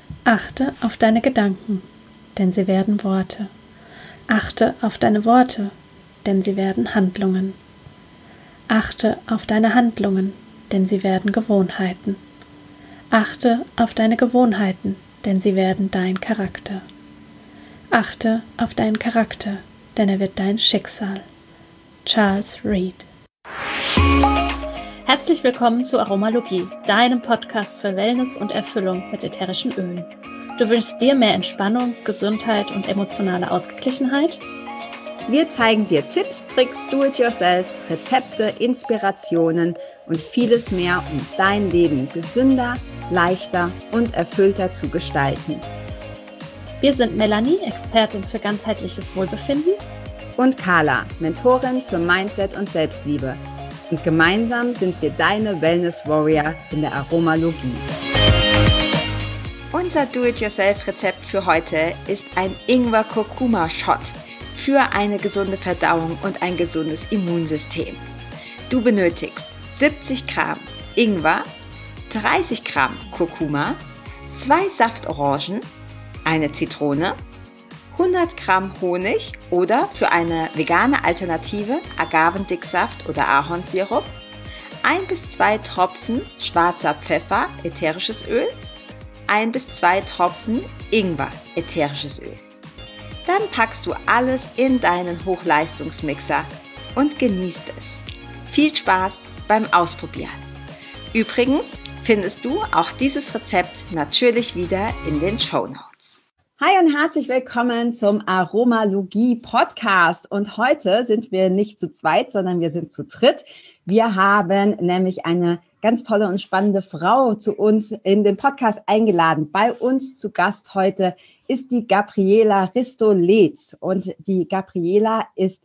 Achte auf deine Gedanken, denn sie werden Worte. Achte auf deine Worte, denn sie werden Handlungen. Achte auf deine Handlungen, denn sie werden Gewohnheiten. Achte auf deine Gewohnheiten, denn sie werden dein Charakter. Achte auf deinen Charakter, denn er wird dein Schicksal. Charles Reed. Herzlich willkommen zu Aromalogie, deinem Podcast für Wellness und Erfüllung mit ätherischen Ölen. Du wünschst dir mehr Entspannung, Gesundheit und emotionale Ausgeglichenheit? Wir zeigen dir Tipps, Tricks, Do-it-yourselfs, Rezepte, Inspirationen und vieles mehr, um dein Leben gesünder, leichter und erfüllter zu gestalten. Wir sind Melanie, Expertin für ganzheitliches Wohlbefinden, und Carla, Mentorin für Mindset und Selbstliebe. Und gemeinsam sind wir deine Wellness-Warrior in der Aromalogie. Unser Do-it-yourself-Rezept für heute ist ein Ingwer-Kurkuma-Shot für eine gesunde Verdauung und ein gesundes Immunsystem. Du benötigst 70 Gramm Ingwer, 30 Gramm Kurkuma, 2 Saftorangen, eine Zitrone, 100 Gramm Honig oder für eine vegane Alternative Agavendicksaft oder Ahornsirup, 1 bis 2 Tropfen schwarzer Pfeffer, ätherisches Öl, 1 bis 2 Tropfen Ingwer, ätherisches Öl. Dann packst du alles in deinen Hochleistungsmixer und genießt es. Viel Spaß beim Ausprobieren. Übrigens findest du auch dieses Rezept natürlich wieder in den Shownotes. Hi und herzlich willkommen zum Aromalogie-Podcast. Und heute sind wir nicht zu zweit, sondern wir sind zu dritt. Wir haben nämlich eine ganz tolle und spannende Frau zu uns in den Podcast eingeladen. Bei uns zu Gast heute ist die Gabriela Risto-Letz. Und die Gabriela ist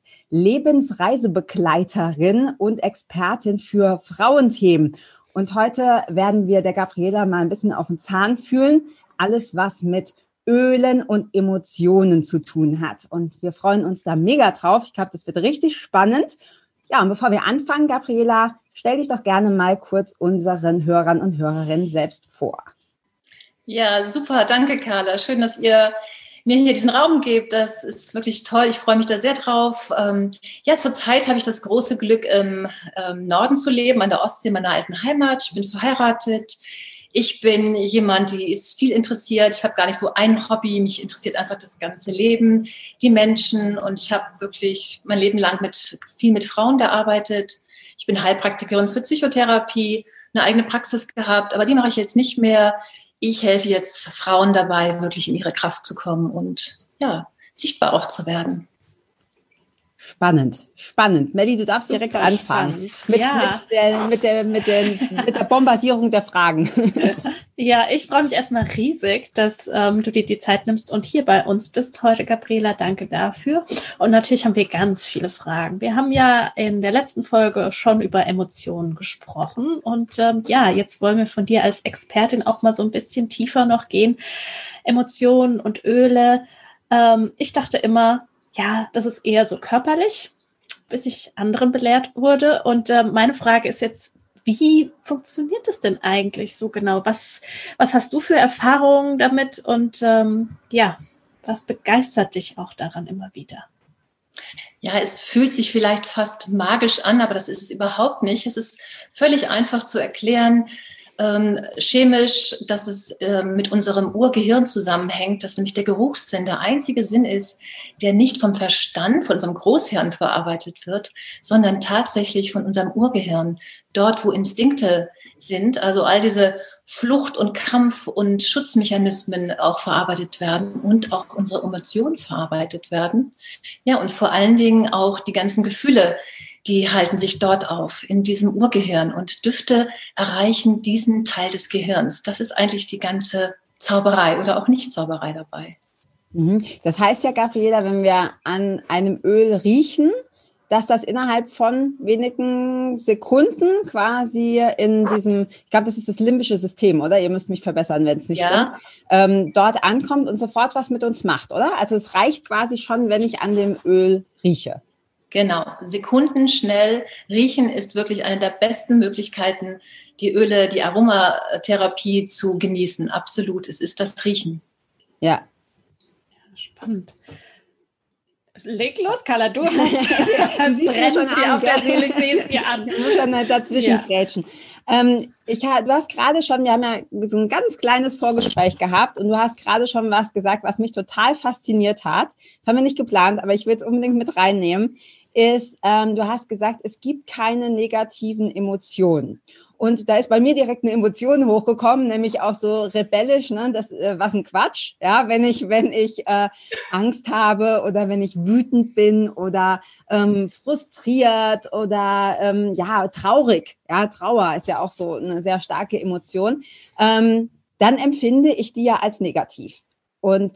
Lebensreisebegleiterin und Expertin für Frauenthemen. Und heute werden wir der Gabriela mal ein bisschen auf den Zahn fühlen. Alles, was mit Ölen und Emotionen zu tun hat. Und wir freuen uns da mega drauf. Ich glaube, das wird richtig spannend. Ja, und bevor wir anfangen, Gabriela, stell dich doch gerne mal kurz unseren Hörern und Hörerinnen selbst vor. Ja, super. Danke, Carla. Schön, dass ihr mir hier diesen Raum gebt. Das ist wirklich toll. Ich freue mich da sehr drauf. Ja, zurzeit habe ich das große Glück, im Norden zu leben, an der Ostsee, meiner alten Heimat. Ich bin verheiratet. Ich bin jemand, die ist viel interessiert. Ich habe gar nicht so ein Hobby. Mich interessiert einfach das ganze Leben, die Menschen. Und ich habe wirklich mein Leben lang viel mit Frauen gearbeitet. Ich bin Heilpraktikerin für Psychotherapie, eine eigene Praxis gehabt. Aber die mache ich jetzt nicht mehr. Ich helfe jetzt Frauen dabei, wirklich in ihre Kraft zu kommen und ja, sichtbar auch zu werden. Spannend. Melli, du darfst direkt anfangen mit der Bombardierung der Fragen. Ja, ich freue mich erstmal riesig, dass du dir die Zeit nimmst und hier bei uns bist heute, Gabriela. Danke dafür. Und natürlich haben wir ganz viele Fragen. Wir haben ja in der letzten Folge schon über Emotionen gesprochen. Und jetzt wollen wir von dir als Expertin auch mal so ein bisschen tiefer noch gehen. Emotionen und Öle. Ich dachte immer, ja, das ist eher so körperlich, bis ich anderen belehrt wurde. Und meine Frage ist jetzt, wie funktioniert es denn eigentlich so genau? Was hast du für Erfahrungen damit? Und was begeistert dich auch daran immer wieder? Ja, es fühlt sich vielleicht fast magisch an, aber das ist es überhaupt nicht. Es ist völlig einfach zu erklären, chemisch, dass es mit unserem Urgehirn zusammenhängt, dass nämlich der Geruchssinn der einzige Sinn ist, der nicht vom Verstand, von unserem Großhirn verarbeitet wird, sondern tatsächlich von unserem Urgehirn, dort wo Instinkte sind, also all diese Flucht- und Kampf- und Schutzmechanismen auch verarbeitet werden und auch unsere Emotionen verarbeitet werden. Ja, und vor allen Dingen auch die ganzen Gefühle, die halten sich dort auf, in diesem Urgehirn, und Düfte erreichen diesen Teil des Gehirns. Das ist eigentlich die ganze Zauberei oder auch Nicht-Zauberei dabei. Das heißt ja, Gabriela, wenn wir an einem Öl riechen, dass das innerhalb von wenigen Sekunden quasi in diesem, ich glaube, das ist das limbische System, oder? Ihr müsst mich verbessern, wenn es nicht stimmt, dort ankommt und sofort was mit uns macht, oder? Also es reicht quasi schon, wenn ich an dem Öl rieche. Genau, sekundenschnell riechen ist wirklich eine der besten Möglichkeiten, die Öle, die Aromatherapie zu genießen. Absolut, es ist das Riechen. Ja. Spannend. Leg los, Carla, du hast brennend hier auf der Seele, ich sehe es dir an. Ich muss dann dazwischen grätschen. Du hast gerade schon, wir haben ja so ein ganz kleines Vorgespräch gehabt und du hast gerade schon was gesagt, was mich total fasziniert hat. Das haben wir nicht geplant, aber ich will es unbedingt mit reinnehmen. Du hast gesagt, es gibt keine negativen Emotionen. Und da ist bei mir direkt eine Emotion hochgekommen, nämlich auch so rebellisch, ne? Das was ein Quatsch, ja, wenn ich Angst habe oder wenn ich wütend bin oder frustriert oder traurig, ja, Trauer ist ja auch so eine sehr starke Emotion, dann empfinde ich die ja als negativ. Und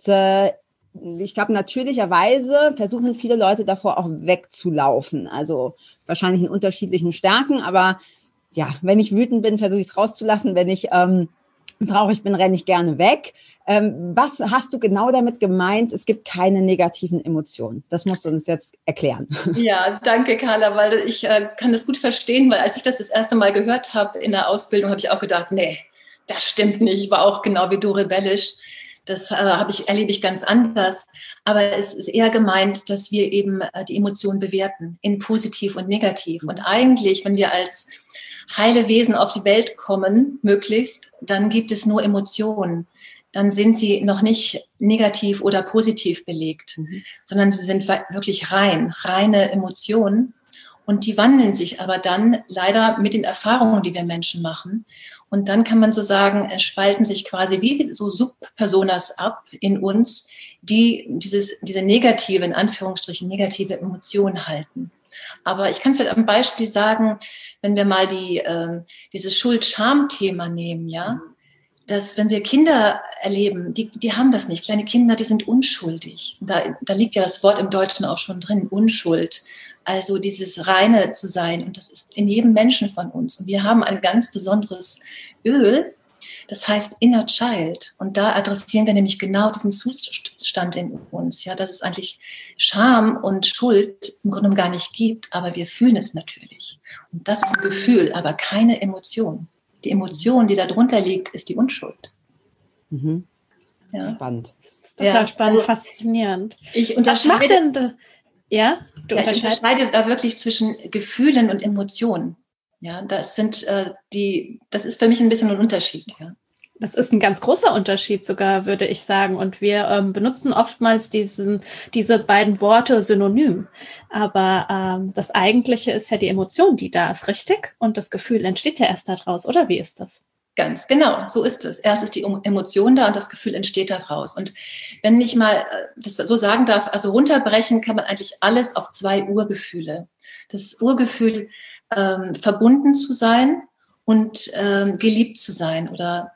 ich glaube, natürlicherweise versuchen viele Leute davor auch wegzulaufen, also wahrscheinlich in unterschiedlichen Stärken, aber ja, wenn ich wütend bin, versuche ich es rauszulassen. Wenn ich traurig bin, renne ich gerne weg. Was hast du genau damit gemeint? Es gibt keine negativen Emotionen. Das musst du uns jetzt erklären. Ja, danke, Carla, weil ich kann das gut verstehen, weil als ich das erste Mal gehört habe in der Ausbildung, habe ich auch gedacht, nee, das stimmt nicht. Ich war auch genau wie du rebellisch. Das erlebe ich ganz anders. Aber es ist eher gemeint, dass wir eben die Emotionen bewerten in positiv und negativ. Und eigentlich, wenn wir als heile Wesen auf die Welt kommen, möglichst, dann gibt es nur Emotionen. Dann sind sie noch nicht negativ oder positiv belegt, sondern sie sind wirklich reine Emotionen. Und die wandeln sich aber dann leider mit den Erfahrungen, die wir Menschen machen. Und dann kann man so sagen, es spalten sich quasi wie so Subpersonas ab in uns, die diese negative, in Anführungsstrichen, negative Emotion halten. Aber ich kann es halt am Beispiel sagen, wenn wir mal dieses Schuld-Scham-Thema nehmen, ja, dass wenn wir Kinder erleben, die haben das nicht. Kleine Kinder, die sind unschuldig. Da liegt ja das Wort im Deutschen auch schon drin, Unschuld. Also dieses Reine zu sein. Und das ist in jedem Menschen von uns. Und wir haben ein ganz besonderes Öl, das heißt Inner Child. Und da adressieren wir nämlich genau diesen Zustand in uns, ja, dass es eigentlich Scham und Schuld im Grunde gar nicht gibt, aber wir fühlen es natürlich. Und das ist ein Gefühl, aber keine Emotion. Die Emotion, die darunter liegt, ist die Unschuld. Mhm. Ja. Spannend. Das ist total spannend, faszinierend. Was macht denn... Ja, ich unterscheide da wirklich zwischen Gefühlen und Emotionen. Ja, das ist für mich ein bisschen ein Unterschied. Ja. Das ist ein ganz großer Unterschied sogar, würde ich sagen. Und wir benutzen oftmals diese beiden Worte synonym. Aber das Eigentliche ist ja die Emotion, die da ist, richtig? Und das Gefühl entsteht ja erst daraus, oder wie ist das? Ganz genau, so ist es. Erst ist die Emotion da und das Gefühl entsteht daraus. Und wenn ich mal das so sagen darf, also runterbrechen kann man eigentlich alles auf 2 Urgefühle. Das Urgefühl, verbunden zu sein und geliebt zu sein oder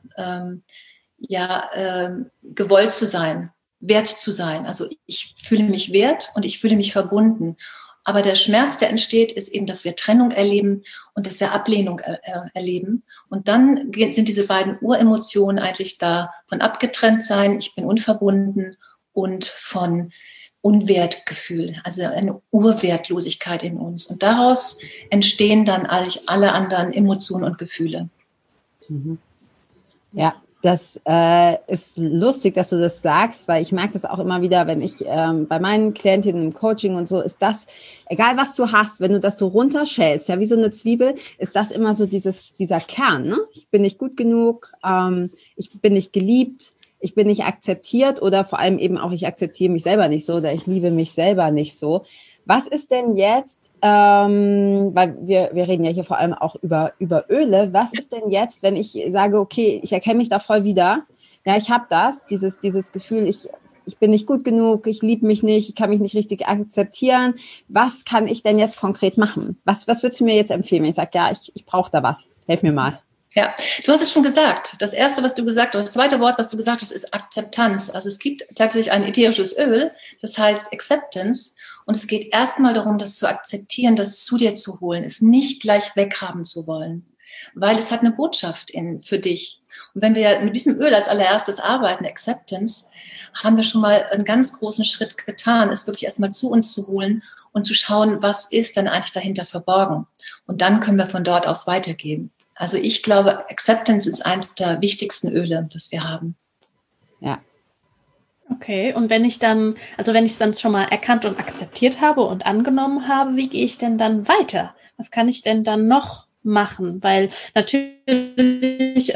gewollt zu sein, wert zu sein. Also ich fühle mich wert und ich fühle mich verbunden. Aber der Schmerz, der entsteht, ist eben, dass wir Trennung erleben und dass wir Ablehnung erleben. Und dann sind diese beiden Uremotionen eigentlich da von abgetrennt sein, ich bin unverbunden, und von Unwertgefühl, also eine Urwertlosigkeit in uns. Und daraus entstehen dann eigentlich alle anderen Emotionen und Gefühle. Mhm. Ja. Das ist lustig, dass du das sagst, weil ich merke das auch immer wieder, wenn ich bei meinen Klientinnen im Coaching und so, ist das, egal was du hast, wenn du das so runterschälst, ja, wie so eine Zwiebel, ist das immer so dieser Kern, ne? Ich bin nicht gut genug, ich bin nicht geliebt, ich bin nicht akzeptiert oder vor allem eben auch, ich akzeptiere mich selber nicht so oder ich liebe mich selber nicht so. Was ist denn jetzt, weil wir reden ja hier vor allem auch über Öle, was ist denn jetzt, wenn ich sage, okay, ich erkenne mich da voll wieder, ja, ich habe dieses Gefühl, ich bin nicht gut genug, ich liebe mich nicht, ich kann mich nicht richtig akzeptieren, was kann ich denn jetzt konkret machen? Was würdest du mir jetzt empfehlen, wenn ich sage, ja, ich brauche da was, helf mir mal. Ja, du hast es schon gesagt. Das erste, was du gesagt hast, das zweite Wort, was du gesagt hast, ist Akzeptanz. Also es gibt tatsächlich ein ätherisches Öl, das heißt Acceptance. Und es geht erstmal darum, das zu akzeptieren, das zu dir zu holen, es nicht gleich weghaben zu wollen, weil es hat eine Botschaft für dich. Und wenn wir mit diesem Öl als allererstes arbeiten, Acceptance, haben wir schon mal einen ganz großen Schritt getan, es wirklich erstmal zu uns zu holen und zu schauen, was ist denn eigentlich dahinter verborgen. Und dann können wir von dort aus weitergehen. Also ich glaube, Acceptance ist eines der wichtigsten Öle, das wir haben. Ja. Okay, und wenn ich es dann schon mal erkannt und akzeptiert habe und angenommen habe, wie gehe ich denn dann weiter? Was kann ich denn dann noch machen? Weil natürlich,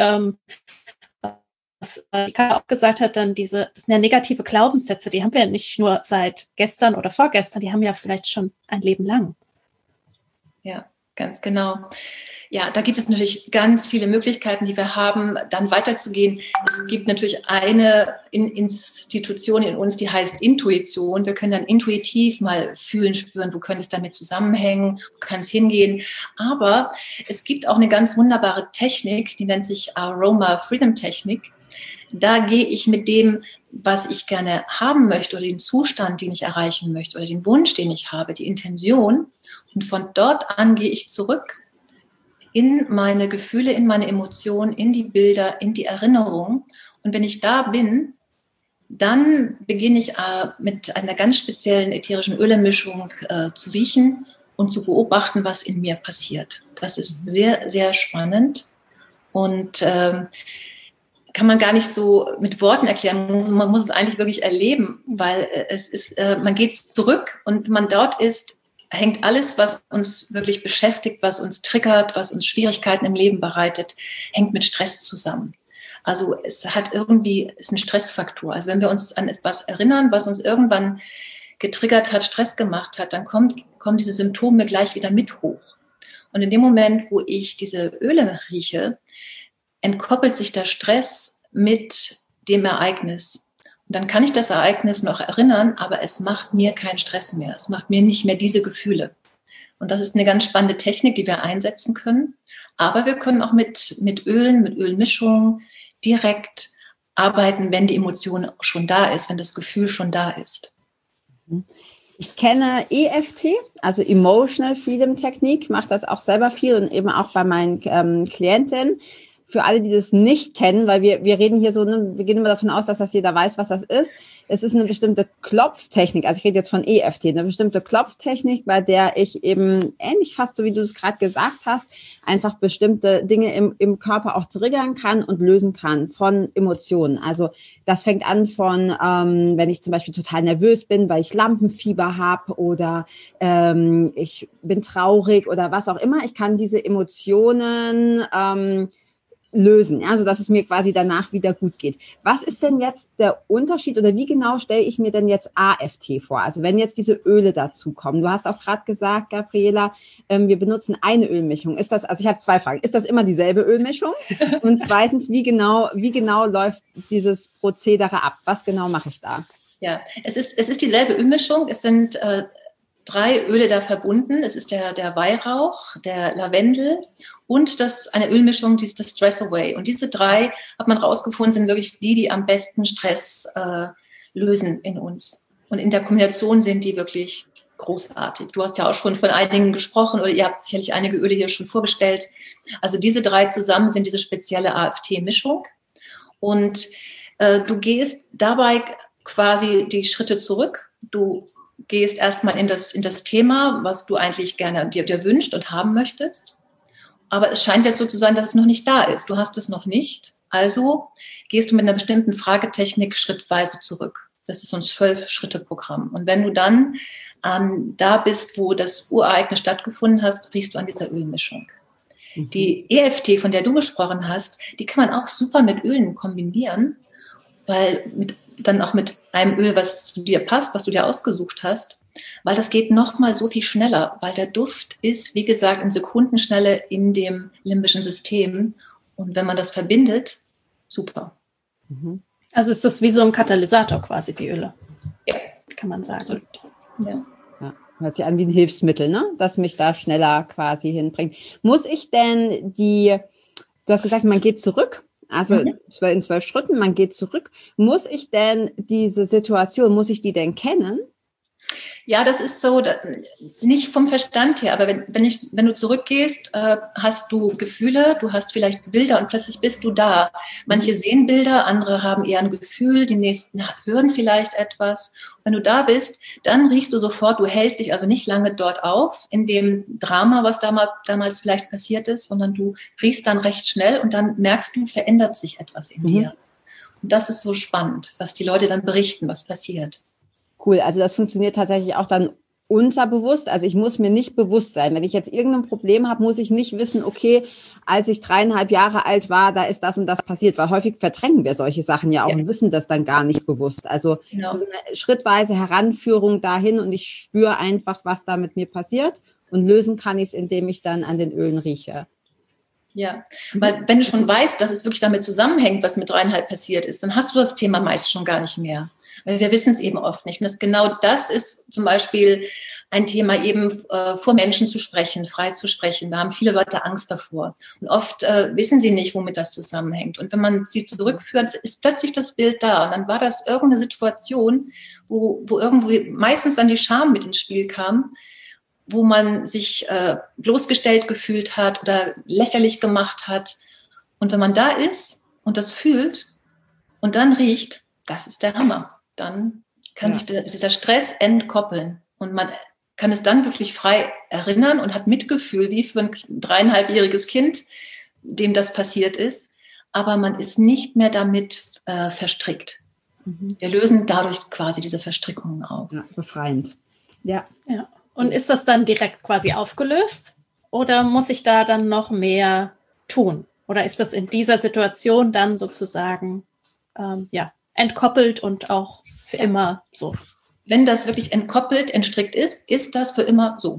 was Ika auch gesagt hat, dann das sind ja negative Glaubenssätze, die haben wir nicht nur seit gestern oder vorgestern, die haben wir ja vielleicht schon ein Leben lang. Ja, ganz genau. Ja, da gibt es natürlich ganz viele Möglichkeiten, die wir haben, dann weiterzugehen. Es gibt natürlich eine Institution in uns, die heißt Intuition. Wir können dann intuitiv mal fühlen, spüren, wo könnte es damit zusammenhängen, wo kann es hingehen. Aber es gibt auch eine ganz wunderbare Technik, die nennt sich Aroma Freedom Technik. Da gehe ich mit dem, was ich gerne haben möchte oder den Zustand, den ich erreichen möchte oder den Wunsch, den ich habe, die Intention. Und von dort an gehe ich zurück in meine Gefühle, in meine Emotionen, in die Bilder, in die Erinnerung. Und wenn ich da bin, dann beginne ich mit einer ganz speziellen ätherischen Ölemischung zu riechen und zu beobachten, was in mir passiert. Das ist sehr, sehr spannend und kann man gar nicht so mit Worten erklären. Man muss es eigentlich wirklich erleben, weil man geht zurück und man dort ist, hängt alles, was uns wirklich beschäftigt, was uns triggert, was uns Schwierigkeiten im Leben bereitet, hängt mit Stress zusammen. Also ist ein Stressfaktor. Also wenn wir uns an etwas erinnern, was uns irgendwann getriggert hat, Stress gemacht hat, dann kommen diese Symptome gleich wieder mit hoch. Und in dem Moment, wo ich diese Öle rieche, entkoppelt sich der Stress mit dem Ereignis. Und dann kann ich das Ereignis noch erinnern, aber es macht mir keinen Stress mehr. Es macht mir nicht mehr diese Gefühle. Und das ist eine ganz spannende Technik, die wir einsetzen können. Aber wir können auch mit Ölen, mit Ölmischungen direkt arbeiten, wenn die Emotion schon da ist, wenn das Gefühl schon da ist. Ich kenne EFT, also Emotional Freedom Technik, mache das auch selber viel und eben auch bei meinen Klientinnen. Für alle, die das nicht kennen, weil wir reden hier so, wir gehen immer davon aus, dass das jeder weiß, was das ist. Es ist eine bestimmte Klopftechnik, also ich rede jetzt von EFT, eine bestimmte Klopftechnik, bei der ich eben ähnlich fast so, wie du es gerade gesagt hast, einfach bestimmte Dinge im Körper auch triggern kann und lösen kann von Emotionen. Also das fängt an von, wenn ich zum Beispiel total nervös bin, weil ich Lampenfieber habe oder ich bin traurig oder was auch immer. Ich kann diese Emotionen lösen, ja, also dass es mir quasi danach wieder gut geht. Was ist denn jetzt der Unterschied oder wie genau stelle ich mir denn jetzt AFT vor? Also wenn jetzt diese Öle dazukommen. Du hast auch gerade gesagt, Gabriela, wir benutzen eine Ölmischung. Ist das, also ich habe zwei Fragen. Ist das immer dieselbe Ölmischung? Und zweitens, wie genau läuft dieses Prozedere ab? Was genau mache ich da? Ja, es ist dieselbe Ölmischung. Es sind 3 Öle da verbunden. Es ist der Weihrauch, der Lavendel und eine Ölmischung, die ist das Stress Away. Und diese 3, hat man rausgefunden, sind wirklich die am besten Stress lösen in uns. Und in der Kombination sind die wirklich großartig. Du hast ja auch schon von einigen gesprochen oder ihr habt sicherlich einige Öle hier schon vorgestellt. Also diese 3 zusammen sind diese spezielle AFT-Mischung. Und du gehst dabei quasi die Schritte zurück. Du gehst erstmal in das Thema, was du eigentlich gerne dir wünscht und haben möchtest. Aber es scheint jetzt so zu sein, dass es noch nicht da ist. Du hast es noch nicht. Also gehst du mit einer bestimmten Fragetechnik schrittweise zurück. Das ist so ein 12-Schritte-Programm. Und wenn du dann da bist, wo das Urereignis stattgefunden hast, riechst du an dieser Ölmischung. Mhm. Die EFT, von der du gesprochen hast, die kann man auch super mit Ölen kombinieren, weil dann auch mit einem Öl, was zu dir passt, was du dir ausgesucht hast, weil das geht nochmal so viel schneller, weil der Duft ist, wie gesagt, in Sekundenschnelle in dem limbischen System. Und wenn man das verbindet, super. Also ist das wie so ein Katalysator quasi, die Öle? Ja. Kann man sagen. Absolut. Ja. Hört sich an wie ein Hilfsmittel, ne? Das mich da schneller quasi hinbringt. Muss ich denn du hast gesagt, man geht zurück. Also in 12 Schritten, man geht zurück. Muss ich denn diese Situation, muss ich die denn kennen? Ja, das ist so, nicht vom Verstand her, aber wenn du zurückgehst, hast du Gefühle, du hast vielleicht Bilder und plötzlich bist du da. Manche sehen Bilder, andere haben eher ein Gefühl, die nächsten hören vielleicht etwas. Wenn du da bist, dann riechst du sofort, du hältst dich also nicht lange dort auf, in dem Drama, was damals vielleicht passiert ist, sondern du riechst dann recht schnell und dann merkst du, verändert sich etwas in dir. Und das ist so spannend, was die Leute dann berichten, was passiert. Cool, also das funktioniert tatsächlich auch dann unterbewusst. Also ich muss mir nicht bewusst sein. Wenn ich jetzt irgendein Problem habe, muss ich nicht wissen, okay, als ich 3,5 Jahre alt war, da ist das und das passiert. Weil häufig verdrängen wir solche Sachen ja auch und wissen das dann gar nicht bewusst. Also es ist eine schrittweise Heranführung dahin und ich spüre einfach, was da mit mir passiert. Und lösen kann ich es, indem ich dann an den Ölen rieche. Ja, weil wenn du schon weißt, dass es wirklich damit zusammenhängt, was mit 3,5 passiert ist, dann hast du das Thema meist schon gar nicht mehr. Weil wir wissen es eben oft nicht. Und genau das ist zum Beispiel ein Thema, eben vor Menschen zu sprechen, frei zu sprechen. Da haben viele Leute Angst davor. Und oft wissen sie nicht, womit das zusammenhängt. Und wenn man sie zurückführt, ist plötzlich das Bild da. Und dann war das irgendeine Situation, wo irgendwo meistens dann die Scham mit ins Spiel kam, wo man sich bloßgestellt gefühlt hat oder lächerlich gemacht hat. Und wenn man da ist und das fühlt und dann riecht, das ist der Hammer. Dann kann sich dieser Stress entkoppeln und man kann es dann wirklich frei erinnern und hat Mitgefühl, wie für ein 3,5-jähriges Kind, dem das passiert ist. Aber man ist nicht mehr damit verstrickt. Wir lösen dadurch quasi diese Verstrickungen auf. Ja, befreiend. Ja. Und ist das dann direkt quasi aufgelöst? Oder muss ich da dann noch mehr tun? Oder ist das in dieser Situation dann sozusagen entkoppelt und auch für immer so? Wenn das wirklich entkoppelt, entstrickt ist, ist das für immer so.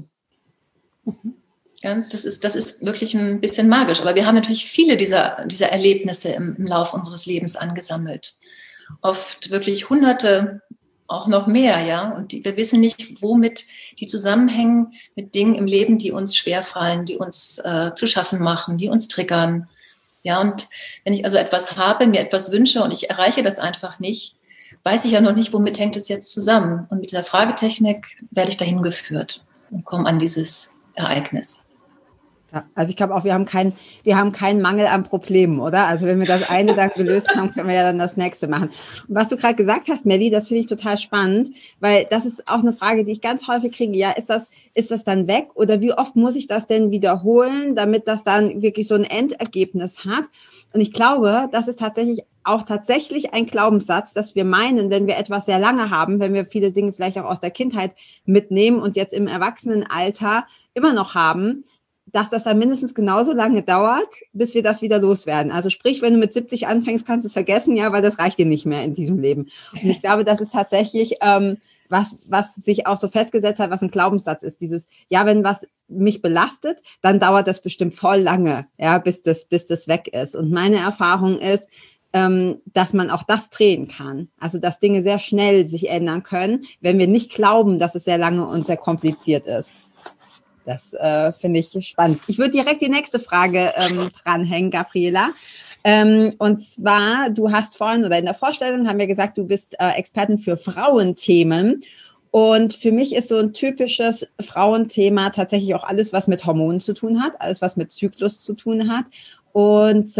Das ist wirklich ein bisschen magisch. Aber wir haben natürlich viele dieser Erlebnisse im Lauf unseres Lebens angesammelt. Oft wirklich Hunderte, auch noch mehr, ja. Und wir wissen nicht, womit die zusammenhängen mit Dingen im Leben, die uns schwerfallen, die uns zu schaffen machen, die uns triggern. Ja, und wenn ich also etwas habe, mir etwas wünsche und ich erreiche das einfach nicht, weiß ich ja noch nicht, womit hängt es jetzt zusammen. Und mit dieser Fragetechnik werde ich dahin geführt und komme an dieses Ereignis. Ja, also ich glaube auch, wir haben keinen Mangel an Problemen, oder? Also wenn wir das eine dann gelöst haben, können wir ja dann das nächste machen. Und was du gerade gesagt hast, Melli, das finde ich total spannend, weil das ist auch eine Frage, die ich ganz häufig kriege. Ja, ist das dann weg oder wie oft muss ich das denn wiederholen, damit das dann wirklich so ein Endergebnis hat? Und ich glaube, das ist tatsächlich ein Glaubenssatz, dass wir meinen, wenn wir etwas sehr lange haben, wenn wir viele Dinge vielleicht auch aus der Kindheit mitnehmen und jetzt im Erwachsenenalter immer noch haben, dass das dann mindestens genauso lange dauert, bis wir das wieder loswerden. Also sprich, wenn du mit 70 anfängst, kannst du es vergessen, ja, weil das reicht dir nicht mehr in diesem Leben. Und ich glaube, das ist tatsächlich was sich auch so festgesetzt hat, was ein Glaubenssatz ist. Dieses, ja, wenn was mich belastet, dann dauert das bestimmt voll lange, ja, bis das weg ist. Und meine Erfahrung ist, dass man auch das drehen kann. Also, dass Dinge sehr schnell sich ändern können, wenn wir nicht glauben, dass es sehr lange und sehr kompliziert ist. Das finde ich spannend. Ich würde direkt die nächste Frage dranhängen, Gabriela. Und zwar, du hast vorhin oder in der Vorstellung haben wir gesagt, du bist Expertin für Frauenthemen. Und für mich ist so ein typisches Frauenthema tatsächlich auch alles, was mit Hormonen zu tun hat, alles, was mit Zyklus zu tun hat. Und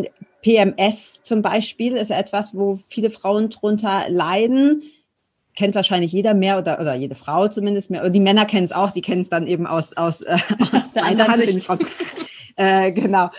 PMS zum Beispiel ist etwas, wo viele Frauen drunter leiden. Kennt wahrscheinlich jeder mehr oder jede Frau zumindest mehr. Oder die Männer kennen es auch, die kennen es dann eben aus meiner Hand. Genau.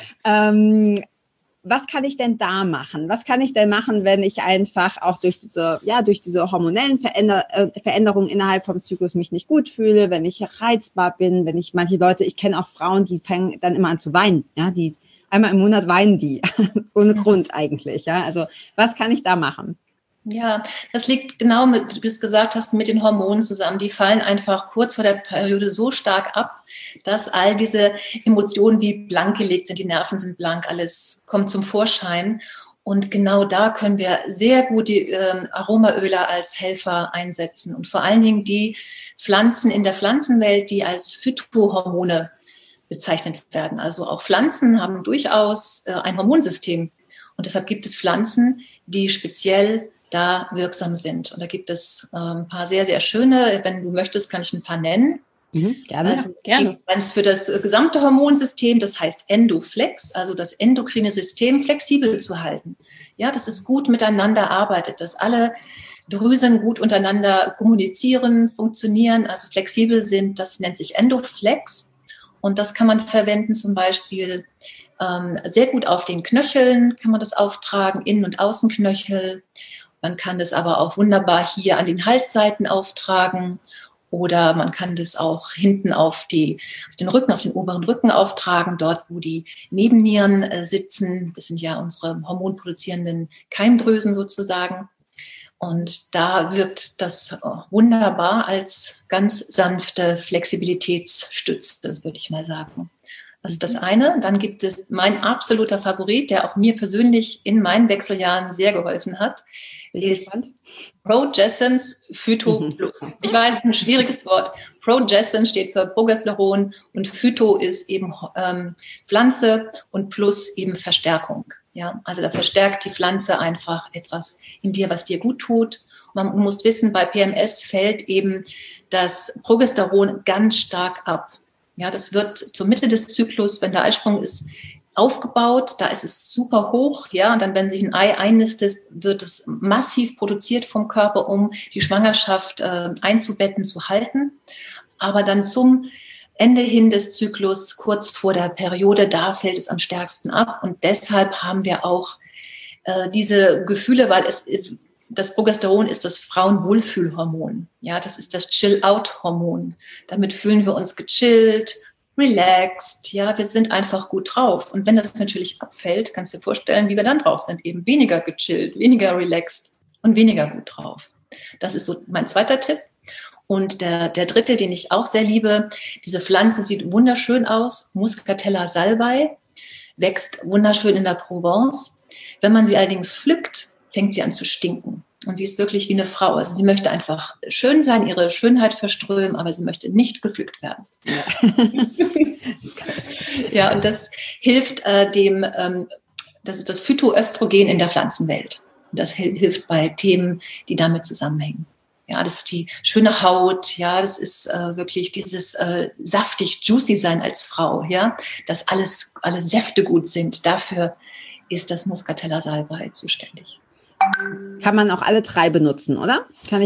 Was kann ich denn da machen? Was kann ich denn machen, wenn ich einfach auch durch diese hormonellen Veränderungen innerhalb vom Zyklus mich nicht gut fühle, wenn ich reizbar bin, ich kenne auch Frauen, die fangen dann immer an zu weinen, ja, die einmal im Monat weinen die, ohne Grund eigentlich, ja. Also, was kann ich da machen? Ja, das liegt genau, wie du es gesagt hast, mit den Hormonen zusammen. Die fallen einfach kurz vor der Periode so stark ab, dass all diese Emotionen wie blank gelegt sind, die Nerven sind blank, alles kommt zum Vorschein. Und genau da können wir sehr gut die Aromaöle als Helfer einsetzen. Und vor allen Dingen die Pflanzen in der Pflanzenwelt, die als Phytohormone bezeichnet werden. Also auch Pflanzen haben durchaus ein Hormonsystem. Und deshalb gibt es Pflanzen, die speziell da wirksam sind. Und da gibt es ein paar sehr, sehr schöne. Wenn du möchtest, kann ich ein paar nennen. Gerne. Also, gerne. Eins für das gesamte Hormonsystem, das heißt Endoflex, also das endokrine System flexibel zu halten. Ja, dass es gut miteinander arbeitet, dass alle Drüsen gut untereinander kommunizieren, funktionieren, also flexibel sind. Das nennt sich Endoflex. Und das kann man verwenden zum Beispiel sehr gut auf den Knöcheln, kann man das auftragen, Innen- und Außenknöchel. Man kann das aber auch wunderbar hier an den Halsseiten auftragen. Oder man kann das auch hinten auf den Rücken, auf den oberen Rücken auftragen, dort, wo die Nebennieren sitzen. Das sind ja unsere hormonproduzierenden Keimdrüsen sozusagen. Und da wirkt das wunderbar als ganz sanfte Flexibilitätsstütze, würde ich mal sagen. Das ist das eine. Dann gibt es mein absoluter Favorit, der auch mir persönlich in meinen Wechseljahren sehr geholfen hat, ist Progessence Phyto Plus. Ich weiß, ein schwieriges Wort. Progessence steht für Progesteron und Phyto ist eben Pflanze und Plus eben Verstärkung. Ja, also da verstärkt die Pflanze einfach etwas in dir, was dir gut tut. Man muss wissen, bei PMS fällt eben das Progesteron ganz stark ab. Ja, das wird zur Mitte des Zyklus, wenn der Eisprung ist, aufgebaut, da ist es super hoch, ja, und dann, wenn sich ein Ei einnistet, wird es massiv produziert vom Körper, um die Schwangerschaft einzubetten, zu halten. Aber dann zum Ende hin des Zyklus, kurz vor der Periode, da fällt es am stärksten ab. Und deshalb haben wir auch diese Gefühle, weil das Progesteron ist das Frauenwohlfühlhormon. Ja, das ist das Chill-Out-Hormon. Damit fühlen wir uns gechillt, relaxed, ja, wir sind einfach gut drauf. Und wenn das natürlich abfällt, kannst du dir vorstellen, wie wir dann drauf sind. Eben weniger gechillt, weniger relaxed und weniger gut drauf. Das ist so mein zweiter Tipp. Und der dritte, den ich auch sehr liebe, diese Pflanze sieht wunderschön aus, Muscatella salbei, wächst wunderschön in der Provence. Wenn man sie allerdings pflückt, fängt sie an zu stinken. Und sie ist wirklich wie eine Frau. Also sie möchte einfach schön sein, ihre Schönheit verströmen, aber sie möchte nicht gepflückt werden. Ja, und das hilft das ist das Phytoöstrogen in der Pflanzenwelt. Und das hilft bei Themen, die damit zusammenhängen. Ja, das ist die schöne Haut, ja, das ist wirklich dieses saftig, juicy sein als Frau, ja, dass alle Säfte gut sind. Dafür ist das Muscatella salbei zuständig. Kann man auch alle 3 benutzen, oder?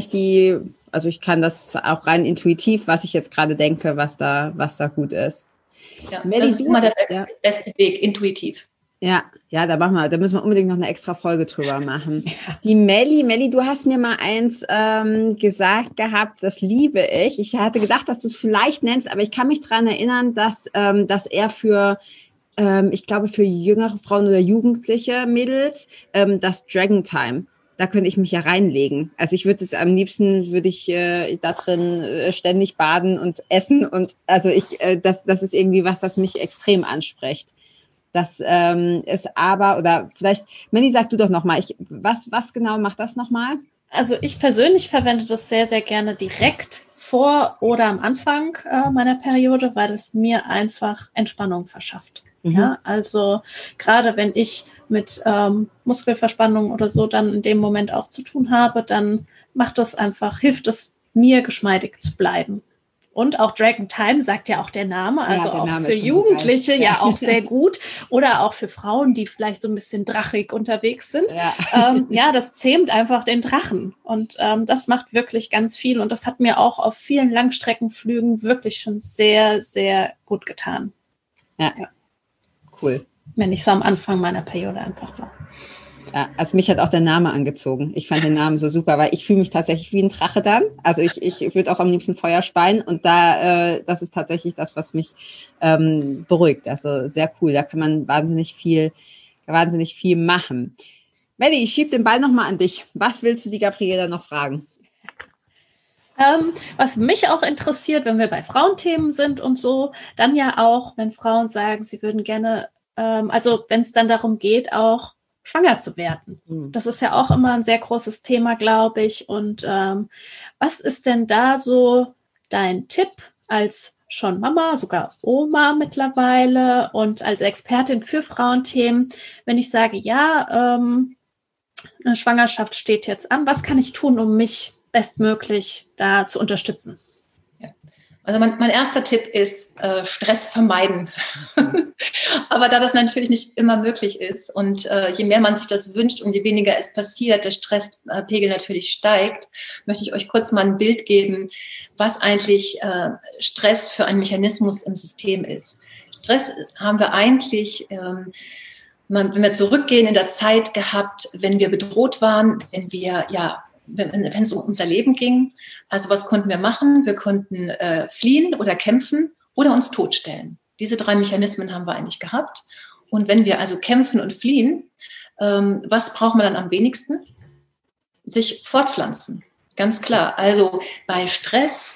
Ich kann das auch rein intuitiv, was ich jetzt gerade denke, was da gut ist. Ja, Melli, das ist immer der beste Weg, intuitiv. Ja, da müssen wir unbedingt noch eine extra Folge drüber machen. Ja. Die Melli, du hast mir mal eins gesagt gehabt, das liebe ich. Ich hatte gedacht, dass du es vielleicht nennst, aber ich kann mich daran erinnern, dass er für ich glaube, für jüngere Frauen oder jugendliche Mädels, das Dragon Time, da könnte ich mich ja reinlegen. Also ich würde es am liebsten, da drin ständig baden und essen und also das ist irgendwie was, das mich extrem anspricht. Das ist aber, oder vielleicht, Melli, sag du doch nochmal, was genau macht das nochmal? Also ich persönlich verwende das sehr, sehr gerne direkt vor oder am Anfang meiner Periode, weil es mir einfach Entspannung verschafft. Ja, also gerade wenn ich mit Muskelverspannung oder so dann in dem Moment auch zu tun habe, dann hilft es mir, geschmeidig zu bleiben. Und auch Dragon Time sagt ja auch der Name, also ja, der Name auch für Jugendliche so ja auch sehr gut oder auch für Frauen, die vielleicht so ein bisschen drachig unterwegs sind. Ja, das zähmt einfach den Drachen und das macht wirklich ganz viel und das hat mir auch auf vielen Langstreckenflügen wirklich schon sehr, sehr gut getan. Ja. Cool. Wenn ich so am Anfang meiner Periode einfach war. Ja, also mich hat auch der Name angezogen. Ich fand den Namen so super, weil ich fühle mich tatsächlich wie ein Drache dann. Also ich würde auch am liebsten Feuer speien und das ist tatsächlich das, was mich beruhigt. Also sehr cool. Da kann man wahnsinnig viel machen. Melli, ich schiebe den Ball nochmal an dich. Was willst du die Gabriela noch fragen? Was mich auch interessiert, wenn wir bei Frauenthemen sind und so, dann ja auch, wenn Frauen sagen, sie würden gerne, also wenn es dann darum geht, auch schwanger zu werden. Das ist ja auch immer ein sehr großes Thema, glaube ich. Und was ist denn da so dein Tipp als schon Mama, sogar Oma mittlerweile und als Expertin für Frauenthemen, wenn ich sage, ja, eine Schwangerschaft steht jetzt an. Was kann ich tun, um mich bestmöglich da zu unterstützen? Also mein erster Tipp ist Stress vermeiden. Aber da das natürlich nicht immer möglich ist und je mehr man sich das wünscht und je weniger es passiert, der Stresspegel natürlich steigt, möchte ich euch kurz mal ein Bild geben, was eigentlich Stress für ein Mechanismus im System ist. Stress haben wir eigentlich, wenn wir zurückgehen in der Zeit gehabt, wenn wir bedroht waren, wenn es um unser Leben ging. Also was konnten wir machen? Wir konnten fliehen oder kämpfen oder uns totstellen. Diese 3 Mechanismen haben wir eigentlich gehabt. Und wenn wir also kämpfen und fliehen, was braucht man dann am wenigsten? Sich fortpflanzen. Ganz klar. Also bei Stress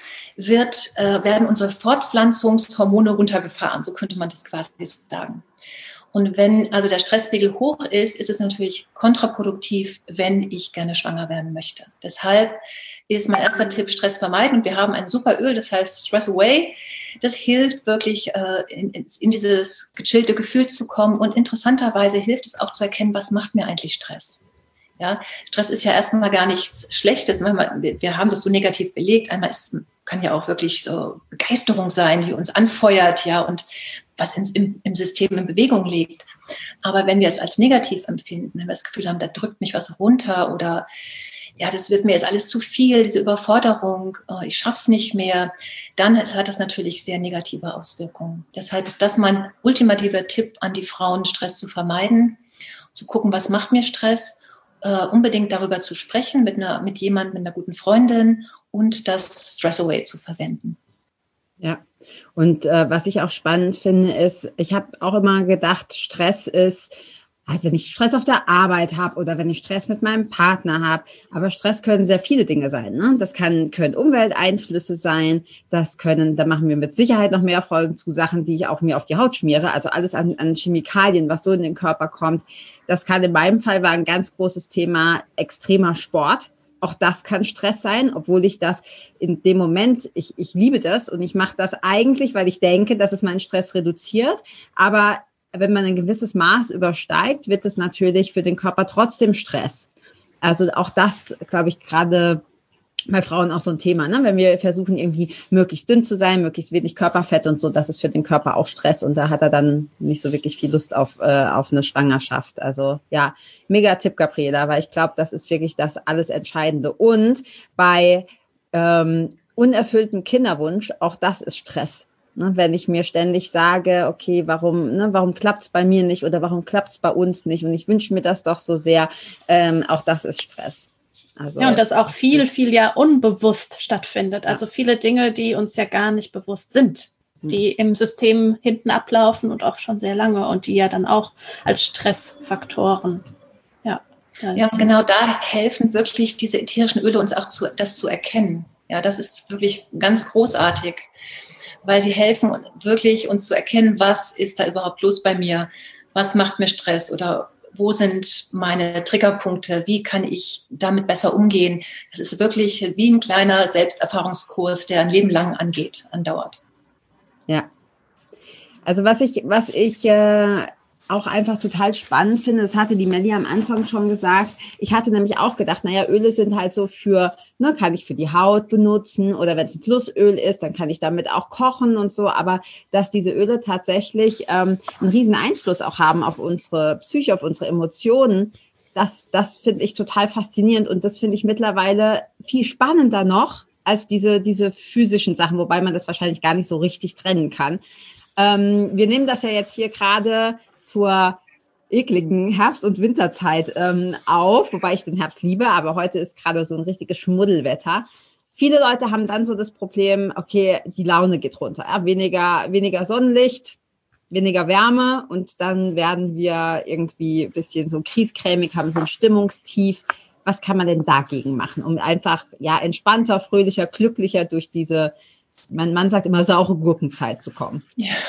werden unsere Fortpflanzungshormone runtergefahren. So könnte man das quasi sagen. Und wenn also der Stresspegel hoch ist, ist es natürlich kontraproduktiv, wenn ich gerne schwanger werden möchte. Deshalb ist mein erster Tipp Stress vermeiden. Und wir haben ein super Öl, das heißt Stress Away. Das hilft wirklich, in dieses gechillte Gefühl zu kommen. Und interessanterweise hilft es auch zu erkennen, was macht mir eigentlich Stress. Ja, Stress ist ja erstmal gar nichts Schlechtes. Wir haben das so negativ belegt. Einmal kann ja auch wirklich so Begeisterung sein, die uns anfeuert, ja, und was im System in Bewegung liegt. Aber wenn wir es als negativ empfinden, wenn wir das Gefühl haben, da drückt mich was runter oder ja, das wird mir jetzt alles zu viel, diese Überforderung, ich schaff's nicht mehr, dann hat das natürlich sehr negative Auswirkungen. Deshalb ist das mein ultimativer Tipp an die Frauen, Stress zu vermeiden, zu gucken, was macht mir Stress, unbedingt darüber zu sprechen mit jemandem, mit einer guten Freundin und das Stress Away zu verwenden. Ja. Und was ich auch spannend finde, ist, ich habe auch immer gedacht, Stress ist, halt, wenn ich Stress auf der Arbeit habe oder wenn ich Stress mit meinem Partner habe. Aber Stress können sehr viele Dinge sein. Ne? Das können Umwelteinflüsse sein. Da machen wir mit Sicherheit noch mehr Folgen zu Sachen, die ich auch mir auf die Haut schmiere. Also alles an Chemikalien, was so in den Körper kommt. Das kann in meinem Fall war ein ganz großes Thema extremer Sport. Auch das kann Stress sein, obwohl ich das in dem Moment, ich liebe das und ich mache das eigentlich, weil ich denke, dass es meinen Stress reduziert. Aber wenn man ein gewisses Maß übersteigt, wird es natürlich für den Körper trotzdem Stress. Also auch das, glaube ich, gerade bei Frauen auch so ein Thema, ne? Wenn wir versuchen, irgendwie möglichst dünn zu sein, möglichst wenig Körperfett und so, das ist für den Körper auch Stress und da hat er dann nicht so wirklich viel Lust auf eine Schwangerschaft. Also ja, mega Tipp, Gabriela, weil ich glaube, das ist wirklich das alles Entscheidende. Und bei unerfülltem Kinderwunsch, auch das ist Stress. Ne? Wenn ich mir ständig sage, okay, warum klappt es bei mir nicht oder warum klappt es bei uns nicht und ich wünsche mir das doch so sehr, auch das ist Stress. Also, ja, und das auch viel ja unbewusst stattfindet. Also viele Dinge, die uns ja gar nicht bewusst sind, die im System hinten ablaufen und auch schon sehr lange und die ja dann auch als Stressfaktoren. Ja, genau da helfen wirklich diese ätherischen Öle uns auch das zu erkennen. Ja, das ist wirklich ganz großartig, weil sie helfen wirklich uns zu erkennen, was ist da überhaupt los bei mir, was macht mir Stress oder wo sind meine Triggerpunkte, wie kann ich damit besser umgehen. Das ist wirklich wie ein kleiner Selbsterfahrungskurs, der ein Leben lang andauert. Ja, also was ich auch einfach total spannend finde, das hatte die Melli am Anfang schon gesagt, ich hatte nämlich auch gedacht, Öle sind halt so kann ich für die Haut benutzen oder wenn es ein Plusöl ist, dann kann ich damit auch kochen und so, aber dass diese Öle tatsächlich einen riesen Einfluss auch haben auf unsere Psyche, auf unsere Emotionen, das finde ich total faszinierend und das finde ich mittlerweile viel spannender noch als diese physischen Sachen, wobei man das wahrscheinlich gar nicht so richtig trennen kann. Wir nehmen das ja jetzt hier gerade zur ekligen Herbst- und Winterzeit auf, wobei ich den Herbst liebe, aber heute ist gerade so ein richtiges Schmuddelwetter. Viele Leute haben dann so das Problem, okay, die Laune geht runter, ja? Weniger Sonnenlicht, weniger Wärme und dann werden wir irgendwie ein bisschen so kriescremig, haben so ein Stimmungstief. Was kann man denn dagegen machen, um einfach entspannter, fröhlicher, glücklicher durch diese, mein Mann sagt immer, saure Gurkenzeit zu kommen?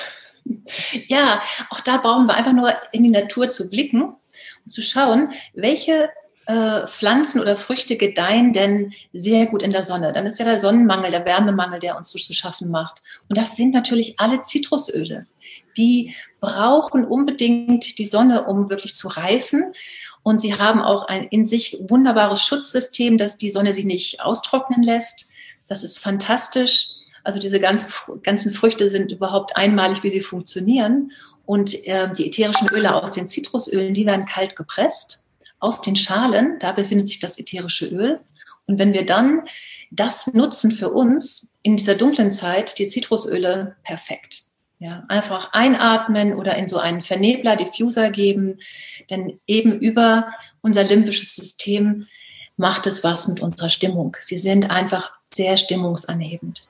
Ja, auch da brauchen wir einfach nur in die Natur zu blicken und zu schauen, welche Pflanzen oder Früchte gedeihen denn sehr gut in der Sonne. Dann ist ja der Sonnenmangel, der Wärmemangel, der uns so zu schaffen macht. Und das sind natürlich alle Zitrusöle. Die brauchen unbedingt die Sonne, um wirklich zu reifen. Und sie haben auch ein in sich wunderbares Schutzsystem, dass die Sonne sie nicht austrocknen lässt. Das ist fantastisch. Also diese ganzen Früchte sind überhaupt einmalig, wie sie funktionieren. Und die ätherischen Öle aus den Zitrusölen, die werden kalt gepresst. Aus den Schalen, da befindet sich das ätherische Öl. Und wenn wir dann das nutzen für uns in dieser dunklen Zeit, die Zitrusöle, perfekt. Ja, einfach einatmen oder in so einen Vernebler, Diffuser geben, denn eben über unser limbisches System macht es was mit unserer Stimmung. Sie sind einfach sehr stimmungsanhebend.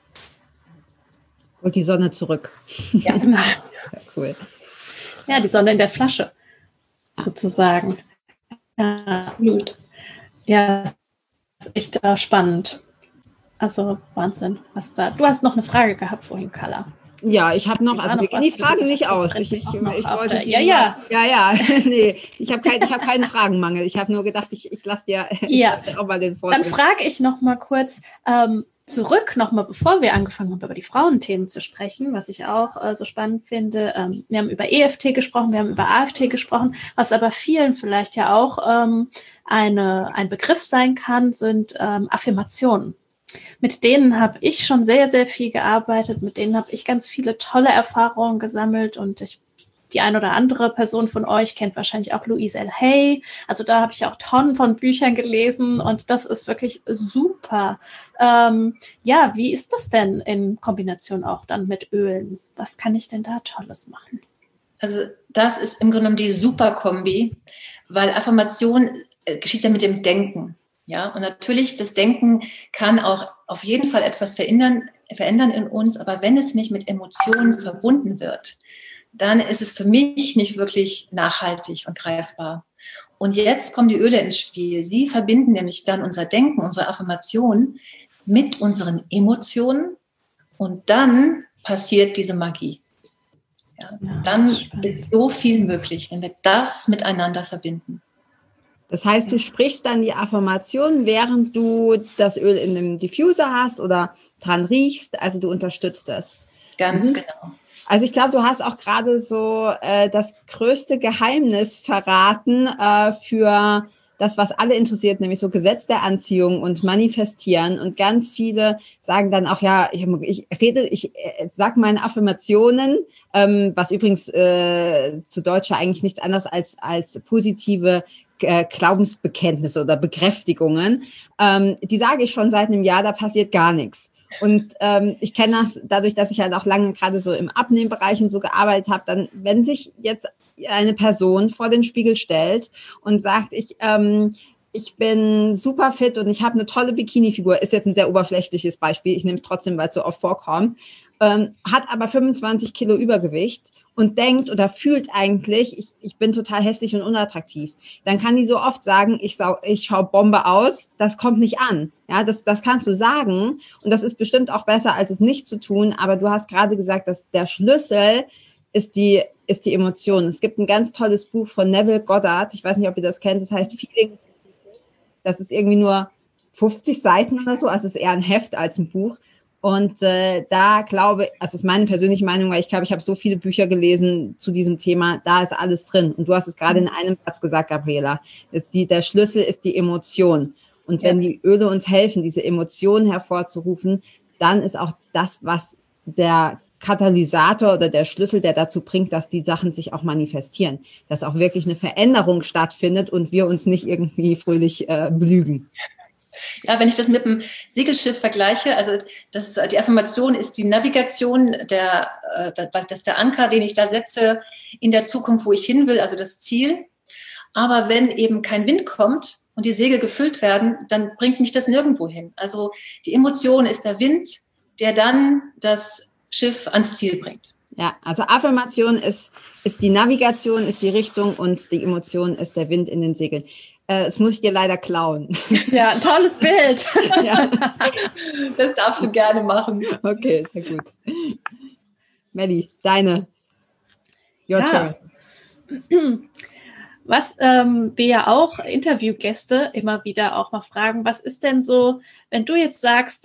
Und die Sonne zurück. Ja, genau. Cool. Ja, die Sonne in der Flasche, sozusagen. Ja, absolut. Ja, das ist echt spannend. Also Wahnsinn, was da. Du hast noch eine Frage gehabt vorhin, Carla. Ja, ich habe noch, also mir gehen die Fragen nicht aus. Ich wollte die, ja, nee, ich habe keinen Fragenmangel. Ich habe nur gedacht, ich lasse dir auch mal den Vortritt. Dann frage ich noch mal kurz zurück, noch mal bevor wir angefangen haben, über die Frauenthemen zu sprechen, was ich auch so spannend finde. Wir haben über EFT gesprochen, wir haben über AFT gesprochen, was aber vielen vielleicht ja auch ein Begriff sein kann, sind Affirmationen. Mit denen habe ich schon sehr, sehr viel gearbeitet. Mit denen habe ich ganz viele tolle Erfahrungen gesammelt. Und die ein oder andere Person von euch kennt wahrscheinlich auch Louise L. Hay. Also da habe ich auch Tonnen von Büchern gelesen. Und das ist wirklich super. Ja, wie ist das denn in Kombination auch dann mit Ölen? Was kann ich denn da Tolles machen? Also das ist im Grunde genommen die Superkombi, weil Affirmation geschieht ja mit dem Denken. Ja, und natürlich, das Denken kann auch auf jeden Fall etwas verändern in uns, aber wenn es nicht mit Emotionen verbunden wird, dann ist es für mich nicht wirklich nachhaltig und greifbar. Und jetzt kommen die Öle ins Spiel. Sie verbinden nämlich dann unser Denken, unsere Affirmation mit unseren Emotionen und dann passiert diese Magie. Ja, dann ist so viel möglich, wenn wir das miteinander verbinden. Das heißt, du sprichst dann die Affirmation, während du das Öl in einem Diffuser hast oder dran riechst. Also du unterstützt das. Ganz genau. Also ich glaube, du hast auch gerade so das größte Geheimnis verraten für das, was alle interessiert, nämlich so Gesetz der Anziehung und Manifestieren. Und ganz viele sagen dann auch, ja, ich sage meine Affirmationen, was übrigens zu Deutsch ja eigentlich nichts anderes als positive Glaubensbekenntnisse oder Bekräftigungen, die sage ich schon seit einem Jahr, da passiert gar nichts. Und ich kenne das dadurch, dass ich halt auch lange gerade so im Abnehmbereich und so gearbeitet habe, dann, wenn sich jetzt eine Person vor den Spiegel stellt und sagt, ich bin super fit und ich habe eine tolle Bikini-Figur, ist jetzt ein sehr oberflächliches Beispiel, ich nehme es trotzdem, weil es so oft vorkommt, hat aber 25 Kilo Übergewicht und denkt oder fühlt eigentlich, ich bin total hässlich und unattraktiv, dann kann die so oft sagen, ich schaue Bombe aus, das kommt nicht an. Ja, das kannst du sagen und das ist bestimmt auch besser, als es nicht zu tun, aber du hast gerade gesagt, dass der Schlüssel ist die Emotion. Es gibt ein ganz tolles Buch von Neville Goddard, ich weiß nicht, ob ihr das kennt, das heißt Feeling. Das ist irgendwie nur 50 Seiten oder so, also es ist eher ein Heft als ein Buch. Und da glaube ich, also das ist meine persönliche Meinung, weil ich glaube, ich habe so viele Bücher gelesen zu diesem Thema, da ist alles drin. Und du hast es gerade in einem Satz gesagt, Gabriela, der Schlüssel ist die Emotion. Und wenn die Öle uns helfen, diese Emotionen hervorzurufen, dann ist auch das, was der Katalysator oder der Schlüssel, der dazu bringt, dass die Sachen sich auch manifestieren, dass auch wirklich eine Veränderung stattfindet und wir uns nicht irgendwie fröhlich belügen. Ja, wenn ich das mit dem Segelschiff vergleiche, also die Affirmation ist die Navigation, das ist der Anker, den ich da setze in der Zukunft, wo ich hin will, also das Ziel. Aber wenn eben kein Wind kommt und die Segel gefüllt werden, dann bringt mich das nirgendwo hin. Also die Emotion ist der Wind, der dann das Schiff ans Ziel bringt. Ja, also Affirmation ist die Navigation, ist die Richtung und die Emotion ist der Wind in den Segeln. Das muss ich dir leider klauen. Ja, ein tolles Bild. Ja. Das darfst du gerne machen. Okay, sehr gut. Melli, deine. Your turn. Was wir ja auch Interviewgäste immer wieder auch mal fragen, was ist denn so, wenn du jetzt sagst,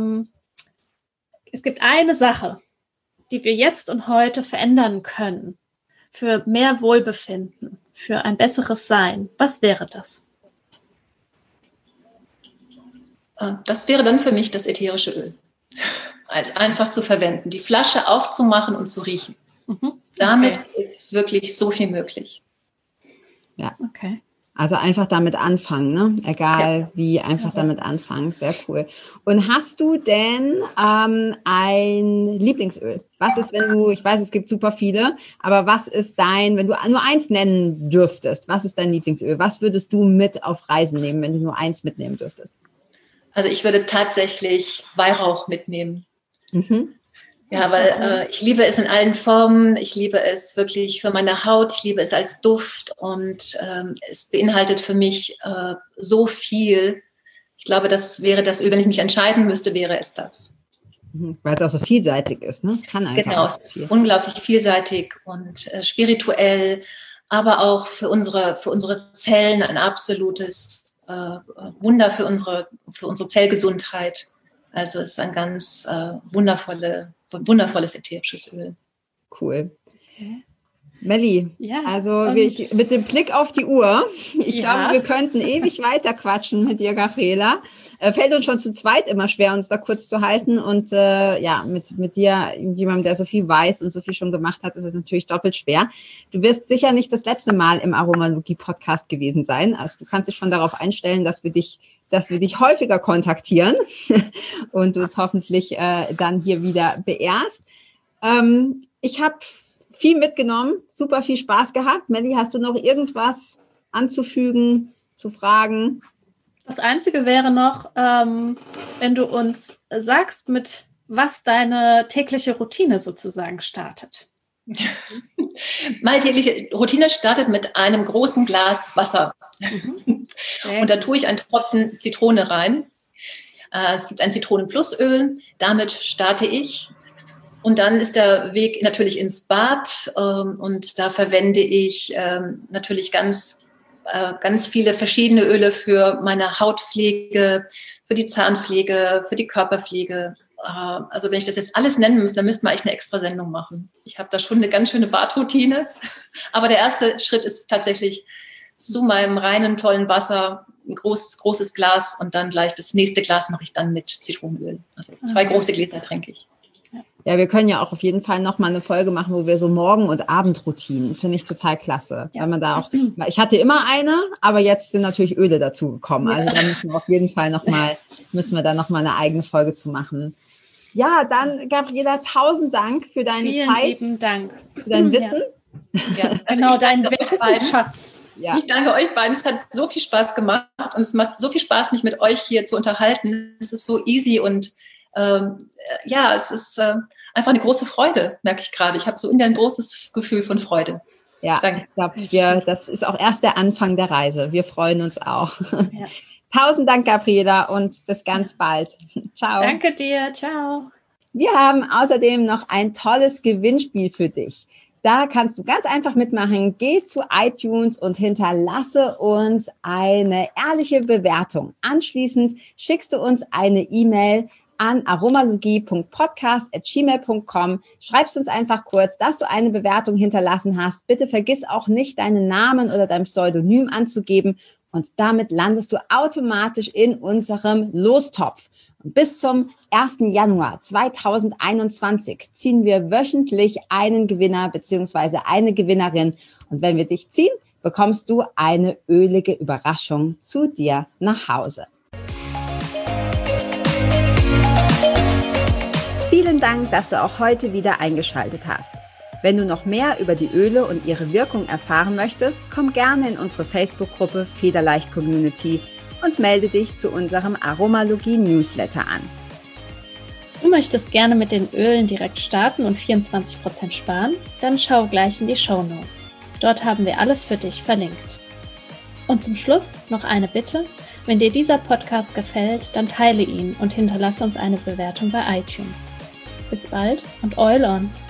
es gibt eine Sache, die wir jetzt und heute verändern können für mehr Wohlbefinden, für ein besseres Sein, was wäre das? Das wäre dann für mich das ätherische Öl. Als einfach zu verwenden, die Flasche aufzumachen und zu riechen. Damit ist wirklich so viel möglich. Ja, okay. Also einfach damit anfangen, ne? Egal wie, einfach damit anfangen. Sehr cool. Und hast du denn ein Lieblingsöl? Was ist, wenn du, ich weiß, es gibt super viele, aber was ist wenn du nur eins nennen dürftest, was ist dein Lieblingsöl? Was würdest du mit auf Reisen nehmen, wenn du nur eins mitnehmen dürftest? Also ich würde tatsächlich Weihrauch mitnehmen. Ja, weil ich liebe es in allen Formen. Ich liebe es wirklich für meine Haut. Ich liebe es als Duft und es beinhaltet für mich so viel. Ich glaube, das wäre das Öl, wenn ich mich entscheiden müsste, wäre es das. Weil es auch so vielseitig ist, ne? Es kann einfach viel. Unglaublich vielseitig und spirituell, aber auch für unsere Zellen ein absolutes Wunder für unsere Zellgesundheit. Also es ist ein ganz wundervolles ätherisches Öl. Cool. Melli, ja, also mit dem Blick auf die Uhr, ich glaube, wir könnten ewig weiter quatschen mit dir, Gabriela. Fällt uns schon zu zweit immer schwer, uns da kurz zu halten. Und mit dir, jemandem, der so viel weiß und so viel schon gemacht hat, ist es natürlich doppelt schwer. Du wirst sicher nicht das letzte Mal im Aromalogie-Podcast gewesen sein. Also du kannst dich schon darauf einstellen, dass wir dich häufiger kontaktieren und du uns hoffentlich dann hier wieder beehrst. Ich habe viel mitgenommen, super viel Spaß gehabt. Melli, hast du noch irgendwas anzufügen, zu fragen? Das Einzige wäre noch, wenn du uns sagst, mit was deine tägliche Routine sozusagen startet. Meine tägliche Routine startet mit einem großen Glas Wasser. Und da tue ich einen Tropfen Zitrone rein. Es gibt ein Zitronenplusöl. Damit starte ich. Und dann ist der Weg natürlich ins Bad. Und da verwende ich natürlich ganz viele verschiedene Öle für meine Hautpflege, für die Zahnpflege, für die Körperpflege. Also wenn ich das jetzt alles nennen müsste, dann müssten wir eigentlich eine extra Sendung machen. Ich habe da schon eine ganz schöne Badroutine. Aber der erste Schritt ist tatsächlich zu meinem reinen, tollen Wasser ein großes Glas und dann gleich das nächste Glas mache ich dann mit Zitronenöl. Also 2 große Gläser trinke ich. Ja, wir können ja auch auf jeden Fall nochmal eine Folge machen, wo wir so Morgen- und Abendroutinen, finde ich total klasse. Ja. Weil man da auch, ich hatte immer eine, aber jetzt sind natürlich Öle dazu gekommen. Also da müssen wir auf jeden Fall nochmal eine eigene Folge zu machen. Ja, dann Gabriela, 1000 Dank für deine Zeit. Vielen lieben Dank. Für dein Wissen. Ja, genau, dein Wissensschatz. Ja. Ich danke euch beiden. Es hat so viel Spaß gemacht und es macht so viel Spaß, mich mit euch hier zu unterhalten. Es ist so easy und es ist einfach eine große Freude, merke ich gerade. Ich habe so ein großes Gefühl von Freude. Ja, danke. Ich glaube, das ist auch erst der Anfang der Reise. Wir freuen uns auch. Ja. 1000 Dank, Gabriela, und bis ganz bald. Ciao. Danke dir. Ciao. Wir haben außerdem noch ein tolles Gewinnspiel für dich. Da kannst du ganz einfach mitmachen. Geh zu iTunes und hinterlasse uns eine ehrliche Bewertung. Anschließend schickst du uns eine E-Mail an aromalogie.podcast@gmail.com. Schreibst uns einfach kurz, dass du eine Bewertung hinterlassen hast. Bitte vergiss auch nicht, deinen Namen oder dein Pseudonym anzugeben. Und damit landest du automatisch in unserem Lostopf. Und bis zum 1. Januar 2021 ziehen wir wöchentlich einen Gewinner bzw. eine Gewinnerin. Und wenn wir dich ziehen, bekommst du eine ölige Überraschung zu dir nach Hause. Vielen Dank, dass du auch heute wieder eingeschaltet hast. Wenn du noch mehr über die Öle und ihre Wirkung erfahren möchtest, komm gerne in unsere Facebook-Gruppe Federleicht Community und melde dich zu unserem Aromalogie-Newsletter an. Du möchtest gerne mit den Ölen direkt starten und 24% sparen? Dann schau gleich in die Shownotes. Dort haben wir alles für dich verlinkt. Und zum Schluss noch eine Bitte. Wenn dir dieser Podcast gefällt, dann teile ihn und hinterlasse uns eine Bewertung bei iTunes. Bis bald und Oil on!